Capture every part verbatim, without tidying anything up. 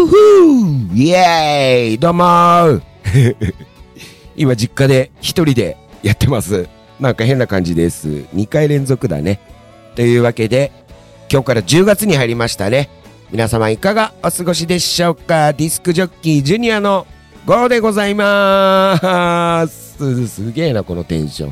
ふーイエーイどうもー今実家で一人でやってます。なんか変な感じです。にかい連続だね。というわけで今日からじゅうがつに入りましたね。皆様いかがお過ごしでしょうか。ディスクジョッキージュニアのゴーでございます。すげえなこのテンション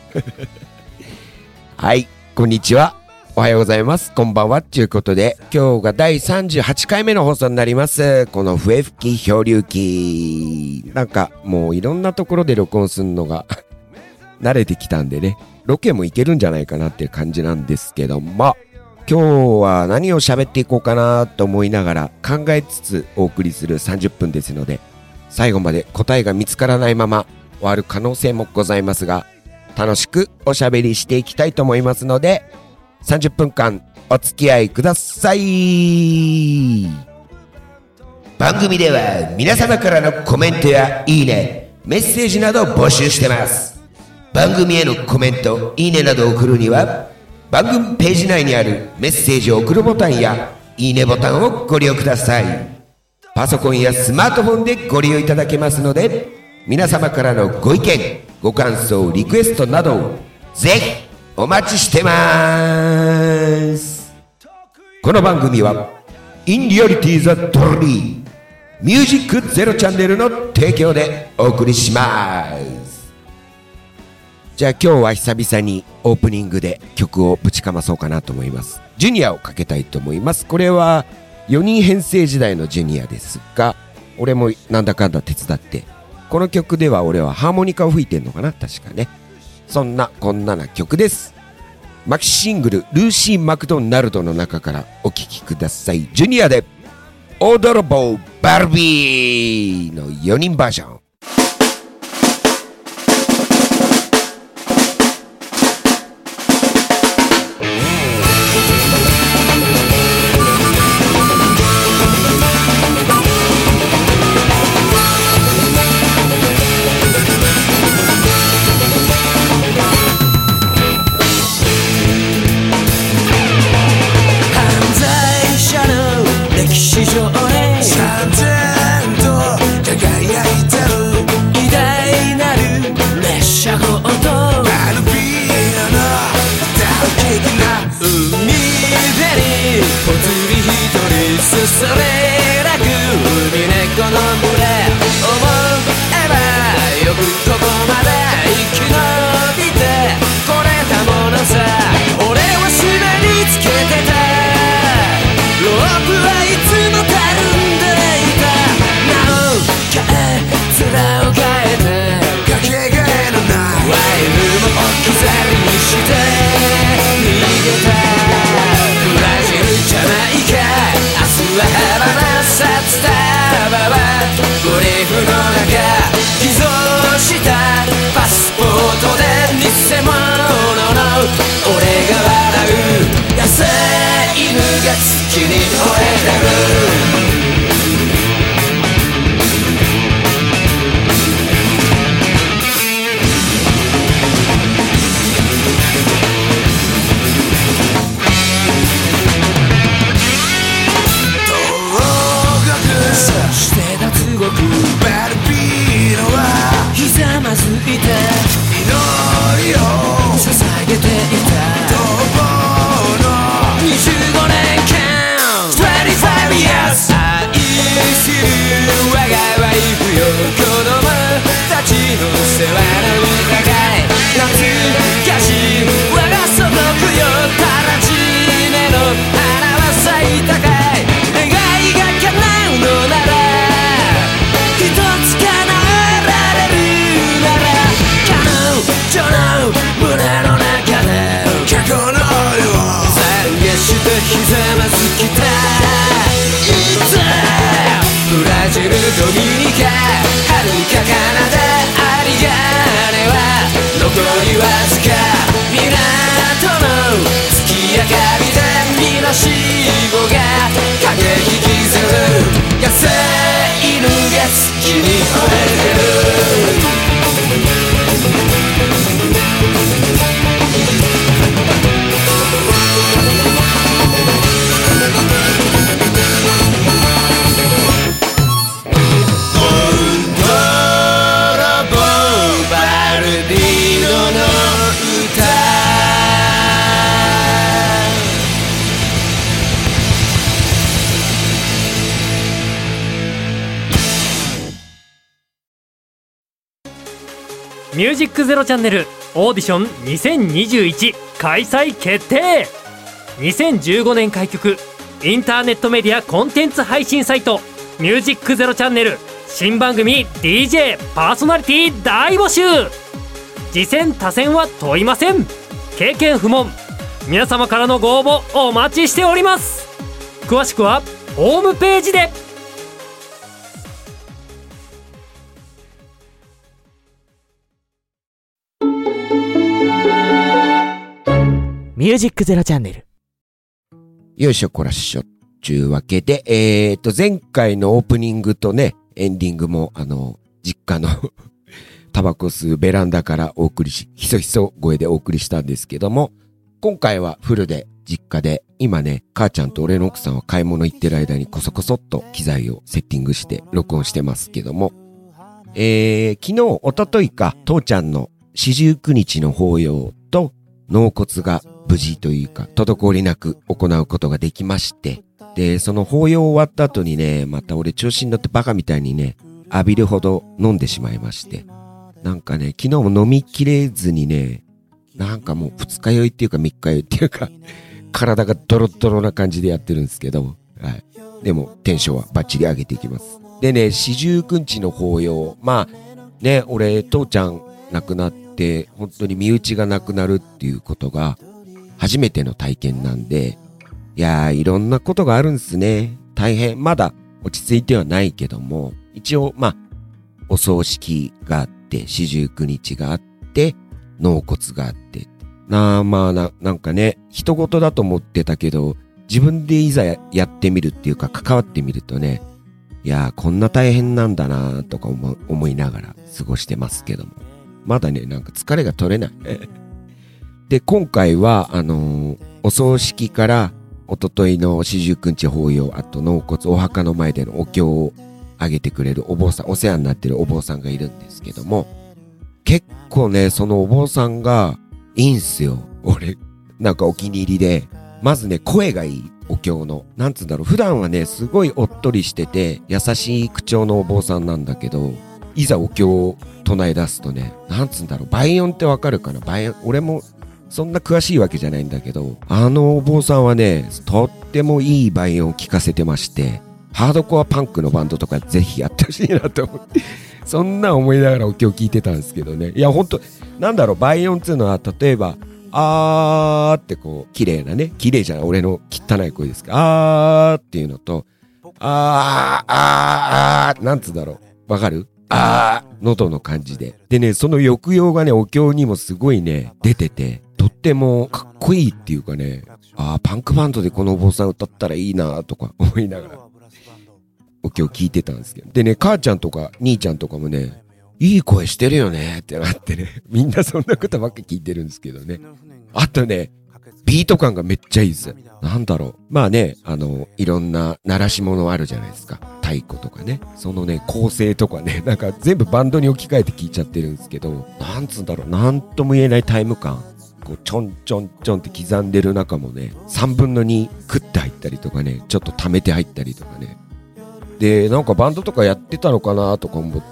はい、こんにちは、おはようございます、こんばんはということで、今日がだいさんじゅうはちかいめの放送になります。この笛吹き漂流記、なんかもういろんなところで録音するのが慣れてきたんでね、ロケもいけるんじゃないかなっていう感じなんですけども、今日は何を喋っていこうかなと思いながら考えつつお送りするさんじゅっぷんですので、最後まで答えが見つからないまま終わる可能性もございますが、楽しくおしゃべりしていきたいと思いますので、さんじゅっぷんかんお付き合いください。番組では皆様からのコメントやいいね、メッセージなどを募集してます。番組へのコメント、いいねなどを送るには番組ページ内にあるメッセージを送るボタンやいいねボタンをご利用ください。パソコンやスマートフォンでご利用いただけますので、皆様からのご意見、ご感想、リクエストなどをぜひお待ちしてます。この番組は In Reality The Story ミュージックゼロチャンネルの提供でお送りします。じゃあ今日は久々にオープニングで曲をぶちかまそうかなと思います。ジュニアをかけたいと思います。これはよにん編成時代のジュニアですが、俺もなんだかんだ手伝って、この曲では俺はハーモニカを吹いてんのかな、確かね。そんなこんなな曲です。マキシングルルーシー・マクドナルドの中からお聴きください。ジュニアでオードロボー・バルビーのよにんバージョン。 ミュージックゼロチャンネルオーディションにせんにじゅういち開催決定。にせんじゅうごねん開局、インターネットメディアコンテンツ配信サイトミュージックゼロチャンネル新番組 ディージェー パーソナリティ大募集。次戦他戦は問いません。経験不問。皆様からのご応募お待ちしております。詳しくはホームページで。 ミュージックゼロチャンネル。 よいしょこらっしょ。ちゅうわけで、えーと、前回のオープニングとね、エンディングも、あの、実家のタバコ吸うベランダからお送りし、ひそひそ声でお送りしたんですけども、今回はフルで、実家で、今ね、母ちゃんと俺の奥さんは買い物行ってる間にこそこそっと機材をセッティングして録音してますけども、えー、昨日、おとといか、父ちゃんの四十九日の法要と、納骨が無事というか、滞りなく行うことができまして、で、その法要終わった後にね、また俺調子に乗ってバカみたいにね、浴びるほど飲んでしまいまして、なんかね、昨日も飲みきれずにね、なんかもう二日酔いっていうか三日酔いっていうか、体がドロドロな感じでやってるんですけど、はい。でもテンションはバッチリ上げていきます。でね、四十九日の法要、まあ、ね、俺、父ちゃん亡くなって、本当に身内が亡くなるっていうことが、初めての体験なんで、いやー、いろんなことがあるんですね。大変、まだ落ち着いてはないけども、一応、まあ、お葬式があって、四十九日があって、納骨があって、なあ、まあな、なんかね、人事だと思ってたけど、自分でいざ や, やってみるっていうか、関わってみるとね、いやー、こんな大変なんだなーとか 思, 思いながら過ごしてますけども、まだね、なんか疲れが取れない。で、今回は、あのー、お葬式から、おとといの四十九日法要、あと納骨、お墓の前でのお経をあげてくれるお坊さん、お世話になってるお坊さんがいるんですけども、結構ね、そのお坊さんがいいんすよ。俺、なんかお気に入りで、まずね、声がいい、お経の。なんつうんだろう、普段はね、すごいおっとりしてて、優しい口調のお坊さんなんだけど、いざお経を唱え出すとね、なんつうんだろう、倍音ってわかるかな？倍音、俺もそんな詳しいわけじゃないんだけど、あのお坊さんはね、とってもいい倍音を聞かせてまして、ハードコアパンクのバンドとかぜひやってほしいなと思って、そんな思いながらお経聞いてたんですけどね。いや、ほんと、なんだろう、倍音っていうのは、例えば、あーってこう、綺麗なね、綺麗じゃない、俺の汚い声ですか。あーっていうのと、あー、あー、あー、なんつうんだろう、わかる？あー、喉の感じで。でね、その抑揚がね、お経にもすごいね、出てて、とってもかっこいいっていうかね、あー、パンクバンドでこのお坊さん歌ったらいいなとか思いながら、お経聞いてたんですけど。でね、母ちゃんとか兄ちゃんとかもね、いい声してるよねってなってね、みんなそんなことばっか聞いてるんですけどね。あとね、ビート感がめっちゃいいです。なんだろう。まあね、あの、いろんな鳴らし物あるじゃないですか。太鼓とかね。そのね、構成とかね、なんか全部バンドに置き換えて聞いちゃってるんですけど、なんつうんだろう、なんとも言えないタイム感。こう、ちょんちょんちょんって刻んでる中もね、さんぶんのに食って入ったりとかね、ちょっと溜めて入ったりとかね。で、なんかバンドとかやってたのかなとか思って、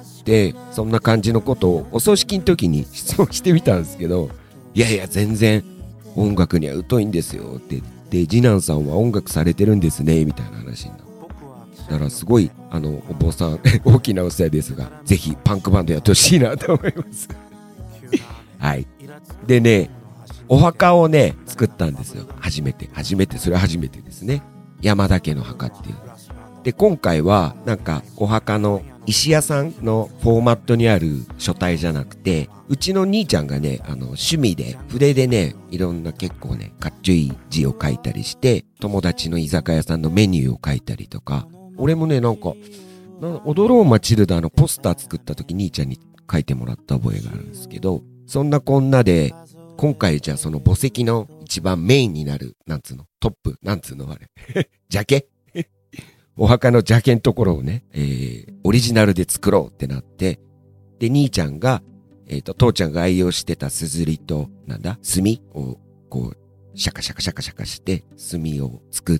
そんな感じのことをお葬式の時に質問してみたんですけど、いやいや全然音楽には疎いんですよって言って、次男さんは音楽されてるんですねみたいな話になる。だからすごい、あのお坊さん大きなお世話ですが、ぜひパンクバンドやってほしいなと思いますはい。でね、お墓をね作ったんですよ。初めて初めてそれは初めてですね。山田家の墓っていう。で、今回はなんかお墓の石屋さんのフォーマットにある書体じゃなくて、うちの兄ちゃんがね、あの趣味で筆でね、いろんな結構ねかっちょいい字を書いたりして、友達の居酒屋さんのメニューを書いたりとか、俺もねなんかな踊ろうマチルダのポスター作った時兄ちゃんに書いてもらった覚えがあるんですけど、そんなこんなで今回じゃあその墓石の一番メインになるなんつうのトップなんつうのあれジャケお墓の邪気のところをね、えー、オリジナルで作ろうってなって、で、兄ちゃんが、えっと、父ちゃんが愛用してたすずりと、なんだ、墨を、こう、シャカシャカシャカシャカして、墨を作って、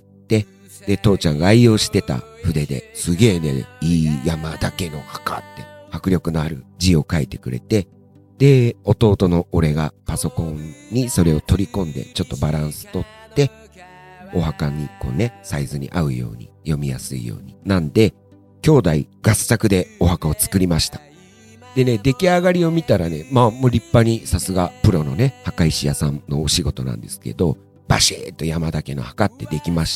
で、父ちゃんが愛用してた筆で、すげえね、いい山だけの墓って、迫力のある字を書いてくれて、 で、弟の俺がパソコンにそれを取り込んで、ちょっとバランス取って、お墓にこうね、サイズに合うように、読みやすいように。なんで、兄弟合作でお墓を作りました。でね、出来上がりを見たらね、まあもう立派にさすがプロのね、墓石屋さんのお仕事なんですけど、バシーッと山田家の墓ってできまして、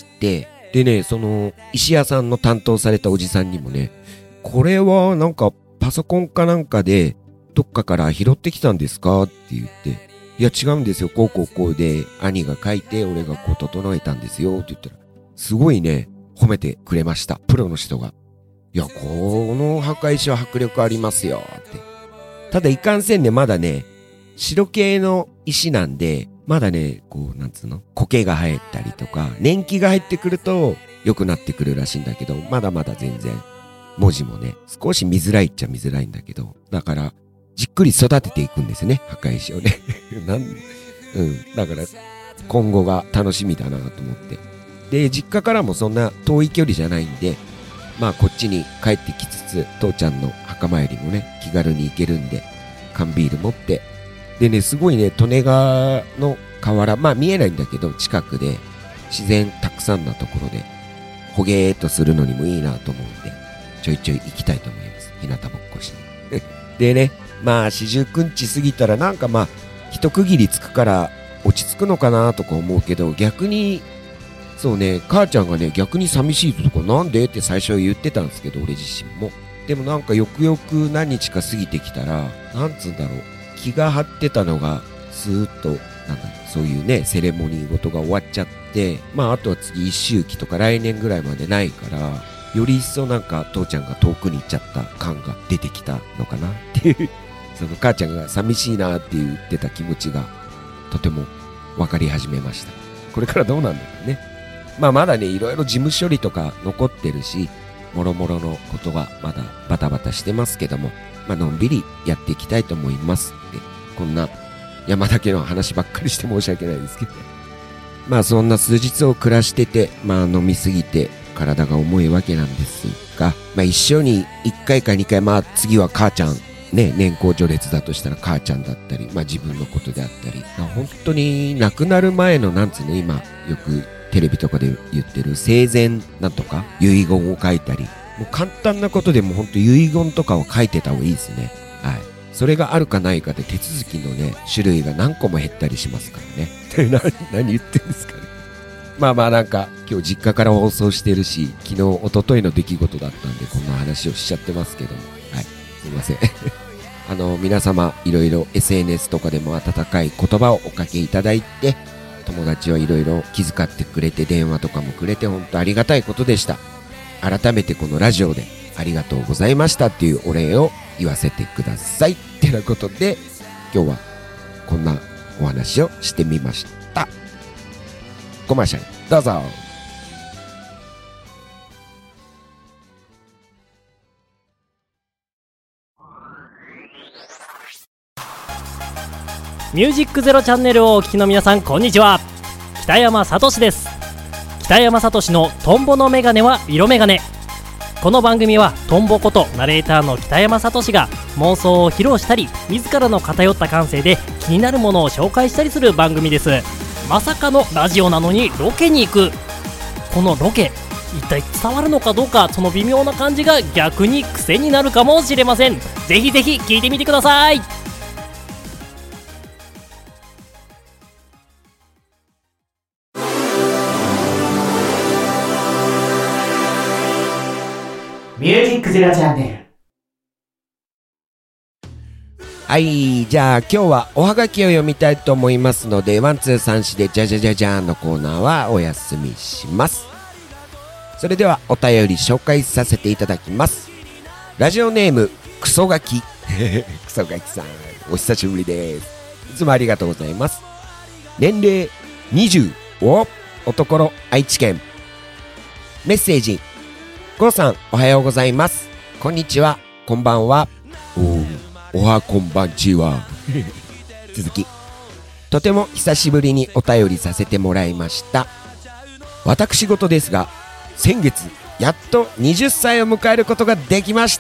でね、その石屋さんの担当されたおじさんにもね、これはなんかパソコンかなんかでどっかから拾ってきたんですかって言って、いや違うんですよ、こうこうこうで兄が書いて俺がこう整えたんですよって言ったら、すごいね、褒めてくれました、プロの人が。いや、この墓石は迫力ありますよって。ただいかんせんね、まだね、白系の石なんで、まだね、こう、なんつうの、苔が生えたりとか、年季が入ってくると良くなってくるらしいんだけど、まだまだ全然、文字もね、少し見づらいっちゃ見づらいんだけど、だから、じっくり育てていくんですね、墓石をね。なん、うん、だから、今後が楽しみだなと思って。で、実家からもそんな遠い距離じゃないんで、まあこっちに帰ってきつつ、父ちゃんの墓参りもね、気軽に行けるんで、缶ビール持って、でね、すごいね、利根川の河原、まあ見えないんだけど、近くで、自然たくさんなところで、ほげーっとするのにもいいなと思うんで、ちょいちょい行きたいと思います。日向ぼっこしに。でね、まあ四十九日過ぎたらなんかまあ、一区切りつくから落ち着くのかなとか思うけど、逆に、そうね、母ちゃんがね、逆に寂しいとかなんでって最初は言ってたんですけど、俺自身も。でもなんかよくよく何日か過ぎてきたら、なんつうんだろう、気が張ってたのが、スーッと、なんだろう、そういうね、セレモニーごとが終わっちゃって、まああとは次一周期とか来年ぐらいまでないから、より一層なんか父ちゃんが遠くに行っちゃった感が出てきたのかなっていう、その母ちゃんが寂しいなって言ってた気持ちが、とても分かり始めました。これからどうなんだろうね。まあまだね、いろいろ事務処理とか残ってるし、もろもろのことがまだバタバタしてますけども、まあのんびりやっていきたいと思いますって、こんな山田家の話ばっかりして申し訳ないですけど。まあそんな数日を暮らしてて、まあ飲みすぎて体が重いわけなんですが、まあ一緒にいっかいかにかい、まあ次は母ちゃん、ね、年功序列だとしたら母ちゃんだったり、まあ自分のことであったり、まあ、本当に亡くなる前のなんつうの、今よくテレビとかで言ってる生前なんとか遺言を書いたり、もう簡単なことでも本当遺言とかを書いてた方がいいですね。はい。それがあるかないかで手続きのね、種類が何個も減ったりしますからね。何、何言ってんですかね。まあまあなんか今日実家から放送してるし、昨日一昨日の出来事だったんでこんな話をしちゃってますけども、はい、すいません。あの皆様いろいろ エスエヌエス とかでも温かい言葉をおかけいただいて、友達はいろいろ気遣ってくれて電話とかもくれて本当ありがたいことでした。改めてこのラジオでありがとうございましたっていうお礼を言わせてくださいってなことで、今日はこんなお話をしてみました。コマーシャルどうぞ。 ミュージックゼロチャンネルをお聞きの皆さん、こんにちは。北山聡です。北山聡のトンボのメガネは色メガネ。この番組はトンボことナレーターの北山聡が妄想を披露したり、自らの偏った感性で気になるものを紹介したりする番組です。まさかのラジオなのにロケに行く。このロケ一体伝わるのかどうか、その微妙な感じが逆に癖になるかもしれません。ぜひぜひ聞いてみてください。 ミュージックゼロチャンネル。 はい、じゃあ今日はおはがきを読みたいと思いますので、ワンツー三四でじゃじゃじゃじゃーんのコーナーはお休みします。それではお便り紹介させていただきます。ラジオネームクソガキクソガキさん、お久しぶりです。いつもありがとうございます。年齢にじゅう、お男の愛知県。メッセージ、ゴロさんおはようございます。こんにちは、こんばんは。おおはこんばんちは続き、とても久しぶりにお便りさせてもらいました。私事ですが、先月やっとはたちを迎えることができました。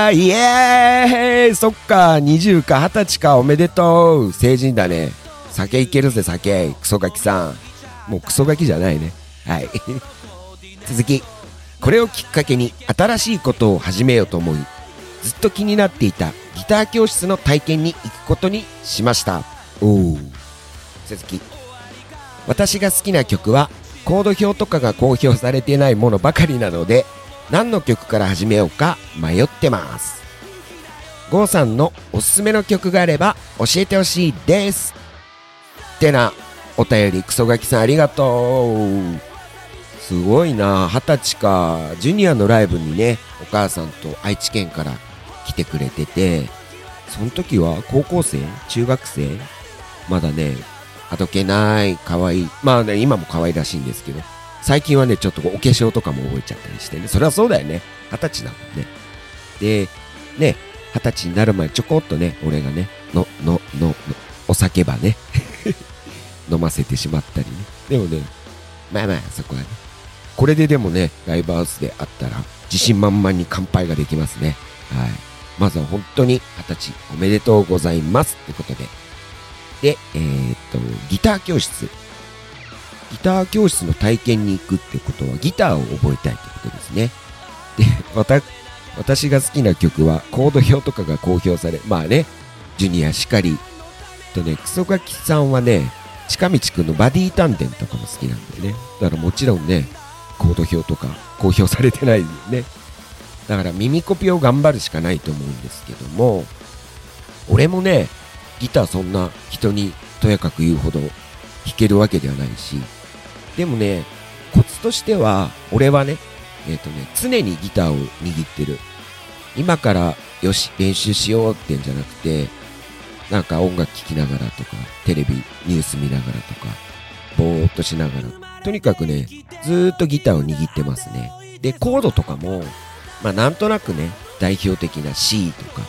イエーイ。そっか、にじゅうかはたちか、おめでとう。成人だね。酒いけるぜ酒。クソガキさん。もうクソガキじゃないね。はい続き、これをきっかけに新しいことを始めようと思い、ずっと気になっていたギター教室の体験に行くことにしました。おー。続き、私が好きな曲はコード表とかが公表されていないものばかりなので、何の曲から始めようか迷ってます。ゴーさんのおすすめの曲があれば教えてほしいですってなお便り、クソガキさんありがとう。すごいな、はたちか。ジュニアのライブにね、お母さんと愛知県から来てくれてて、その時は高校生中学生まだね、あどけない可愛い、まあね今も可愛らしいんですけど、最近はねちょっとお化粧とかも覚えちゃったりしてね。それはそうだよね、はたちだもんね。でね、はたちになる前ちょこっとね、俺がねののののお酒ばね飲ませてしまったりね。でもね、まあまあそこはね、これででもねライブハウスであったら自信満々に乾杯ができますね。はい、まずは本当にはたちおめでとうございますってことで、で、えー、っとギター教室ギター教室の体験に行くってことはギターを覚えたいってことですね。で、また私が好きな曲はコード表とかが公表され、まあね、ジュニアしかりとね、クソガキさんはね、近道くんのバディ丹田とかも好きなんだよね。だからもちろんね、コード表とか公表されてないよね。だから耳コピを頑張るしかないと思うんですけども、俺もね、ギターそんな人にとやかく言うほど弾けるわけではないし、でもね、コツとしては俺はね、えっとね、常にギターを握ってる。今からよし練習しようってんじゃなくて、なんか音楽聴きながらとか、テレビニュース見ながらとか、ぼーっとしながら、とにかくね、ずーっとギターを握ってますね。で、コードとかもまあなんとなくね、代表的な C とか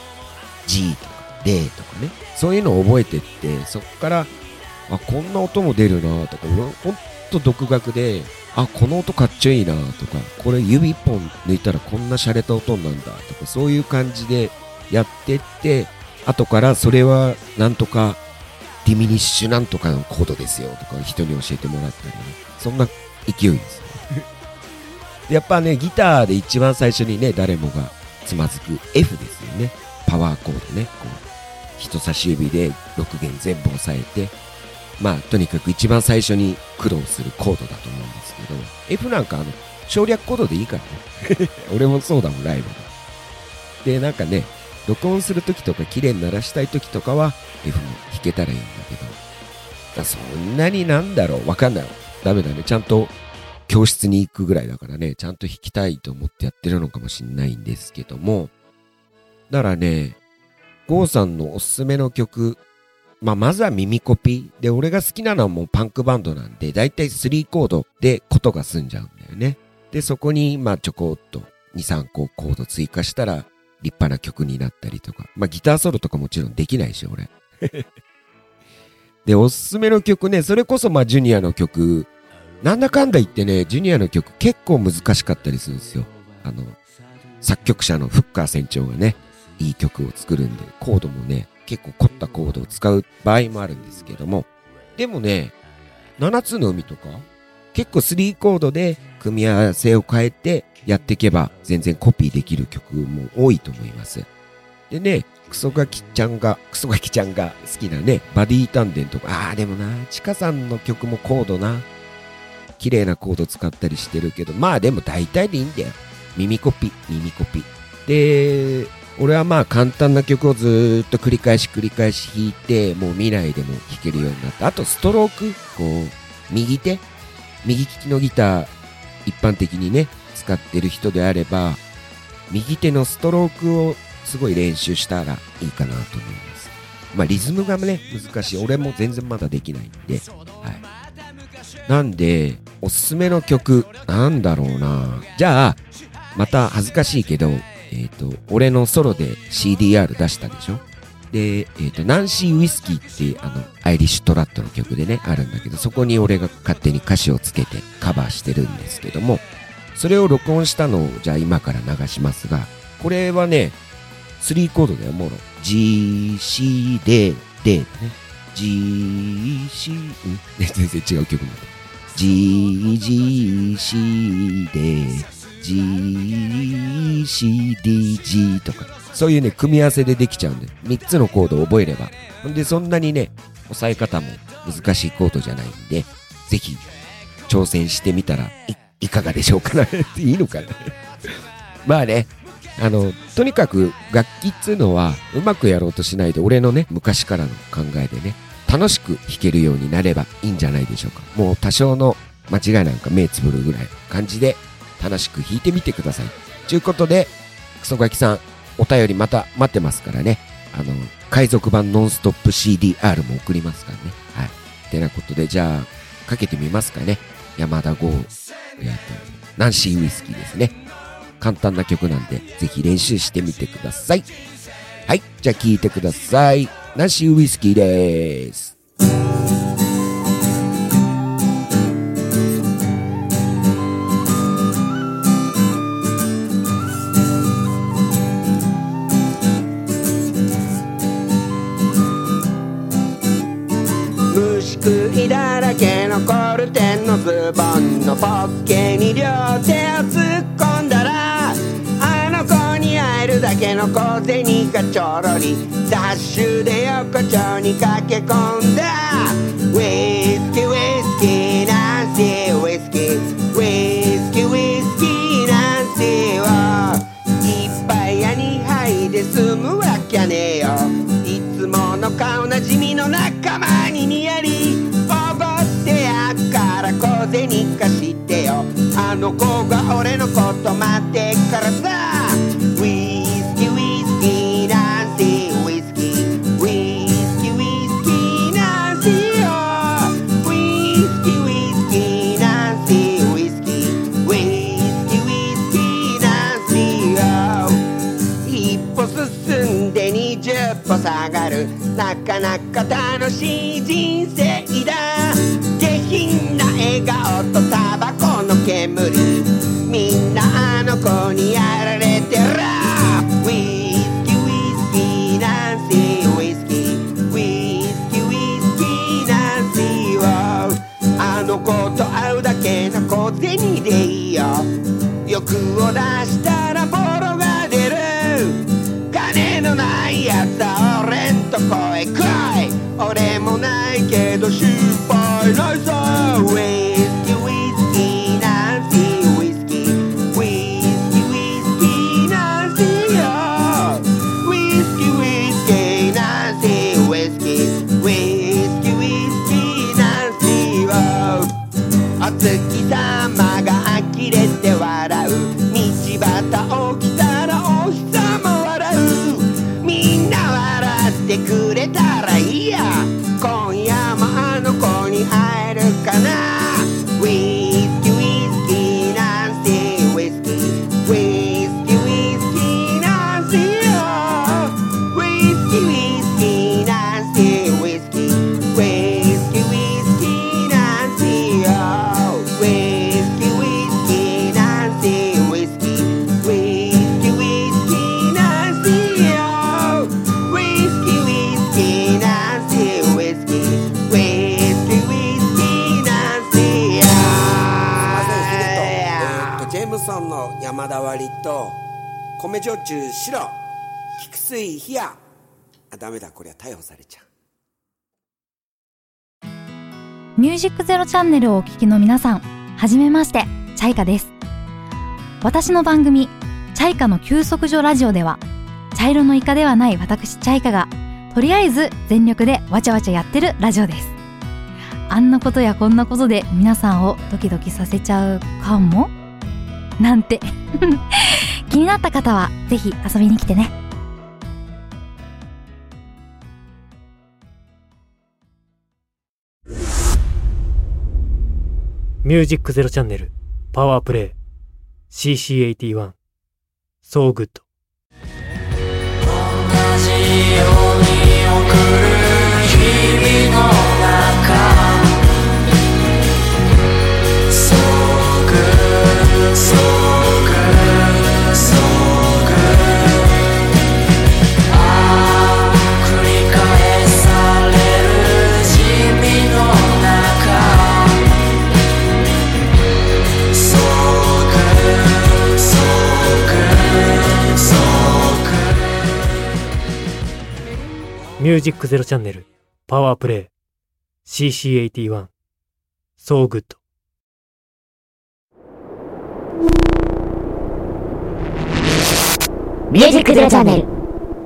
G とか D とかね、そういうのを覚えてって、そっからあ、こんな音も出るなとか、俺ほんと独学で、あ、この音かっちょいいなとか、これ指一本抜いたらこんな洒落た音なんだとか、そういう感じでやってって、後からそれはなんとかディミニッシュなんとかのコードですよとか人に教えてもらったりね、そんな勢いですやっぱね、ギターで一番最初にね、誰もがつまずく F ですよね。パワーコードね、こう人差し指でろく弦全部押さえて、まあとにかく一番最初に苦労するコードだと思うんですけど、 F なんかあの省略コードでいいからね俺もそうだもん、ライブでなんかね、録音するときとか綺麗に鳴らしたいときとかは F も弾けたらいいんだけど、だそんなになんだろう、わかんない。ダメだね、ちゃんと教室に行くぐらいだからね、ちゃんと弾きたいと思ってやってるのかもしれないんですけども、だからね、ゴーさんのおすすめの曲、まあまずは耳コピで、俺が好きなのはもうパンクバンドなんで、だいたいスリーコードでことが済んじゃうんだよね。で、そこにまあちょこっとに、さんこコード追加したら立派な曲になったりとか、まあギターソロとかもちろんできないし、俺で、おすすめの曲ね、それこそまあジュニアの曲、なんだかんだ言ってね、ジュニアの曲結構難しかったりするんですよ。あの作曲者のフッカー船長がね、いい曲を作るんで、コードもね結構凝ったコードを使う場合もあるんですけども、でもね、ななつの海とか結構スリーコードで組み合わせを変えてやっていけば全然コピーできる曲も多いと思います。でね、クソガキちゃんがクソガキちゃんが好きなね、バディ丹田とか、あーでもな、チカさんの曲もコードな、綺麗なコード使ったりしてるけど、まあでも大体でいいんだよ。耳コピ耳コピで、俺はまあ簡単な曲をずーっと繰り返し繰り返し弾いて、もう未来でも弾けるようになった。あとストローク、こう右手右利きのギター一般的にね使ってる人であれば、右手のストロークをすごい練習したらいいかなと思います。まあリズムがね難しい、俺も全然まだできないんで、はい。なんでおすすめの曲なんだろうな。じゃあまた恥ずかしいけど、えっと俺のソロで シーディーアール 出したでしょ。で、えっとナンシー・ウィスキーっていうあのアイリッシュトラットの曲でねあるんだけど、そこに俺が勝手に歌詞をつけてカバーしてるんですけども、 それを録音したのをじゃあ今から流しますが、これはねスリーコードだよ。もろ G、C、D、D だね。G、C、ん全然違う曲になった。G、G、C、D、G、C、D、G とか、そういうね組み合わせでできちゃうんで、みっつのコードを覚えれば、ほんでそんなにね押さえ方も難しいコードじゃないんで、ぜひ挑戦してみたら い, いかがでしょうかないいのかなまあね、あのとにかく楽器っつうのはうまくやろうとしないで、俺のね昔からの考えでね、楽しく弾けるようになればいいんじゃないでしょうか。もう多少の間違いなんか目つぶるぐらいの感じで楽しく弾いてみてくださいということで、クソガキさんお便りまた待ってますからね。あの海賊版ノンストップ シーディーアール も送りますからね。はい。てなことで、じゃあかけてみますかね。山田剛、えーとナンシーウイスキーですね。簡単な曲なんでぜひ練習してみてください。はい、じゃあ聴いてください。ナンシーウイスキーでーす。 虫食いだらけのコルテンのズボンのポッケに両手を突っ込んだら、あの子に会えるだけの小銭がちょろり、ダッシュで横丁に駆け込んだ。ウイスキーウイスキーナンシーウイスキー、ウイスキーウイスキーナンシーをいっぱい屋に入で済むわきゃねえよ。いつもの顔なじみの仲間ににやりおごってやっから小銭貸してよ。あの子が俺のこと待ってからさ。ウイスキーウイスキーナンシーウイスキー、ウイスキーウイスキーナンシーよ。ウイスキーウイスキーナンシーウイスキー、ウイスキーウイスキーナンシーよ。一歩進んでにじゅっぽ下がる、なかなか楽しい人生だ。下品な笑顔とタバコの煙、みんなあの子にやられてら。ウイスキーウイスキーナンシーウイスキー、ウイスキーウイスキーナンシーをあの子と会うだけの小銭でいいよ。欲を出したらボロが出る、金のないやつは俺んとこへ来い。俺もないけど心配ないさ。ウイスキーウイスキーナンシーウイスキー、ウイスキーウイスキーナンシーよ。ウイスキーウイスキーナンシーウイスキー、ウイスキーウイスキーナンシーよ。お月様が呆れて笑う、道端起きたらお日様笑う。みんな笑ってくれたらいいや。今夜もあの子に会えるかな。ウイスキーウイスキーナンシーウイスキー、ウイスキーウイスキーナンシーよ。ウイスキーウイスキーナンシーウイスキー、ウイスキーウイスキーナンシーよ。ウイスキーウイスキーナンシーウイスキー、ウイスキーウイスキーナンシーよ。ウイスキーウイスキーナンシーウイスキー、ウイスキーウイスキーナンシーよ。えーとジェームソンの山田割りと米焼酎白、菊水冷や。あ、ダメだ、こりゃ逮捕されちゃう。 ミュージックゼロチャンネルをお聞きの皆さん、はじめまして、チャイカです。私の番組チャイカの休息所ラジオでは、茶色のイカではない私チャイカがとりあえず全力でわちゃわちゃやってるラジオです。あんなことやこんなことで皆さんをドキドキさせちゃうかもなんて気になった方はぜひ遊びに来てね。 ミュージックゼロチャンネルパワープレイ シーシーエイティーワン So Good。 同じように送る日々の中 So good So ミュージックゼロチャンネルパワープレイ シーシーエイティワン So Good。 ミュージックゼロチャンネル。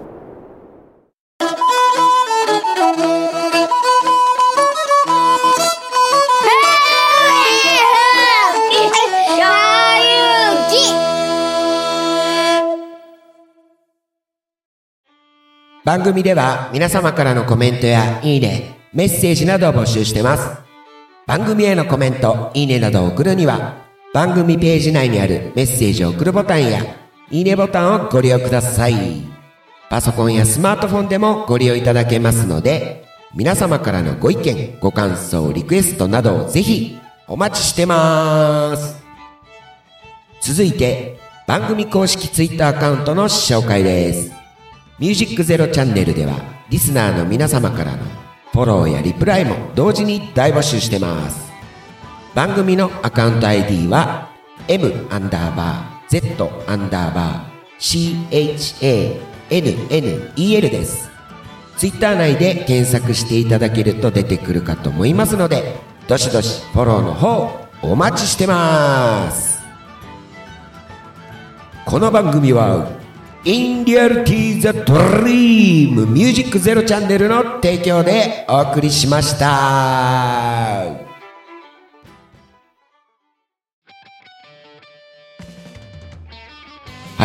番組では皆様からのコメントやいいね、メッセージなどを募集してます。番組へのコメント、いいねなどを送るには、番組ページ内にあるメッセージを送るボタンや、いいねボタンをご利用ください。パソコンやスマートフォンでもご利用いただけますので、皆様からのご意見、ご感想、リクエストなどをぜひお待ちしてます。続いて、番組公式ツイッターアカウントの紹介です。ミュージックゼロチャンネルではリスナーの皆様からのフォローやリプライも同時に大募集してます。番組のアカウント アイディー は M アンダーバー Z アンダーバー シーエイチエーエヌエヌイーエル です。ツイッター内で検索していただけると出てくるかと思いますので、どしどしフォローの方お待ちしてます。この番組はIn Reality The Dream ミュージックゼロチャンネルの提供でお送りしました。はい、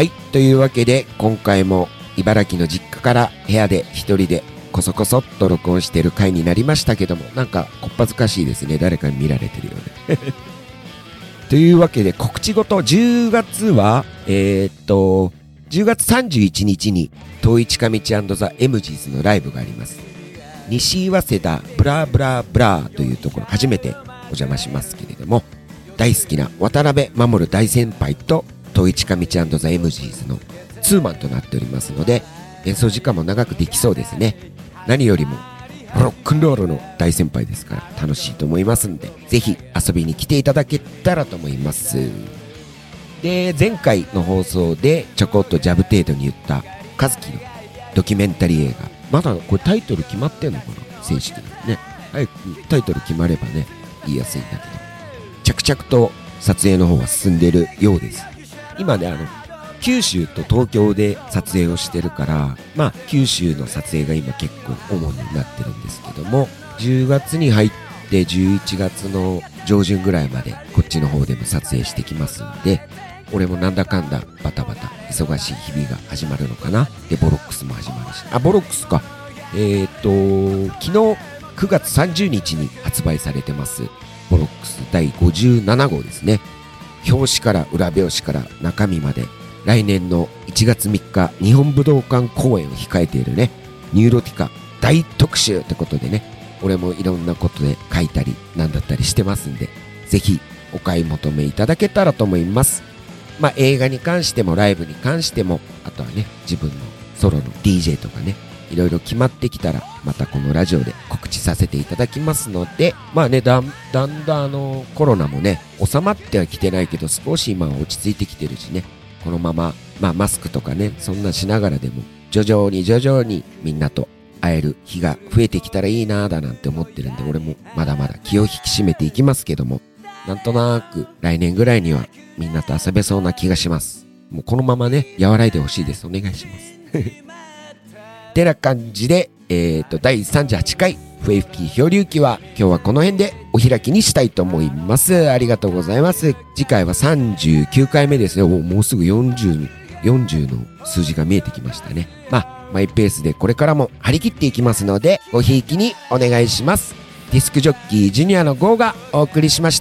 というわけで今回も茨城の実家から部屋で一人でこそこそっと録音している回になりましたけども、なんかこっぱずかしいですね。誰かに見られてるよねというわけで告知ごと、じゅうがつはえー、っとじゅうがつさんじゅういちにちに遠い近道&ザ・エムジーズのライブがあります。西早稲田ブラブラブラというところ、初めてお邪魔しますけれども、大好きな渡辺守大先輩と遠い近道&ザ・エムジーズのツーマンとなっておりますので、演奏時間も長くできそうですね。何よりもロックンロールの大先輩ですから楽しいと思いますんで、ぜひ遊びに来ていただけたらと思います。で、前回の放送でちょこっとジャブ程度に言った和樹のドキュメンタリー映画、まだこれタイトル決まってんのかな、正式にね。早くタイトル決まればね言いやすいんだけど、着々と撮影の方は進んでいるようです。今ね、あの九州と東京で撮影をしてるから、まあ九州の撮影が今結構主になってるんですけども、じゅうがつに入ってじゅういちがつの上旬ぐらいまでこっちの方でも撮影してきますんで、俺もなんだかんだバタバタ忙しい日々が始まるのかな。でボロックスも始まるし、あボロックスかえー、っと昨日くがつさんじゅうにちに発売されてますボロックスだいごじゅうななごうですね。表紙から裏表紙から中身まで来年のいちがつみっか日本武道館公演を控えているね、ニューロティカ大特集ってことでね、俺もいろんなことで書いたりなんだったりしてますんで、ぜひお買い求めいただけたらと思います。まあ映画に関してもライブに関しても、あとはね自分のソロの ディージェー とかね、いろいろ決まってきたらまたこのラジオで告知させていただきますので、まあねだんだんだんあのコロナもね収まってはきてないけど、少し今は落ち着いてきてるしね、このまままあマスクとかねそんなしながらでも徐々に徐々にみんなと会える日が増えてきたらいいなーだなんて思ってるんで、俺もまだまだ気を引き締めていきますけども、なんとなく来年ぐらいにはみんなと遊べそうな気がします。もうこのままね和らいでほしいです。お願いしますてな感じで、えーとだいさんじゅうはちかい笛吹き漂流記は今日はこの辺でお開きにしたいと思います。ありがとうございます。次回はさんじゅうきゅうかいめですね。おもうすぐよんじゅう、よんじゅうの数字が見えてきましたね。まあマイペースでこれからも張り切っていきますので、ごひいきにお願いします。ディスクジョッキージュニアのゴーがお送りしました。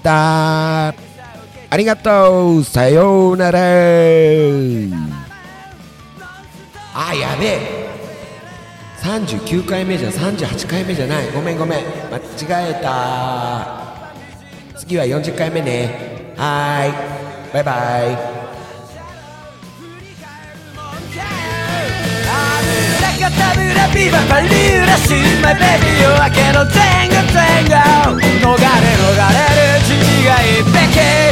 ありがとう、さようなら。あ、やべえ、さんじゅうきゅうかいめじゃさんじゅうはちかいめじゃない。ごめんごめん、間違えた。次はよんじゅっかいめね。はーい、バイバイ。タブラビババリュラシーマイベビー夜明けの前後前後逃れ逃れる血がいっぺけ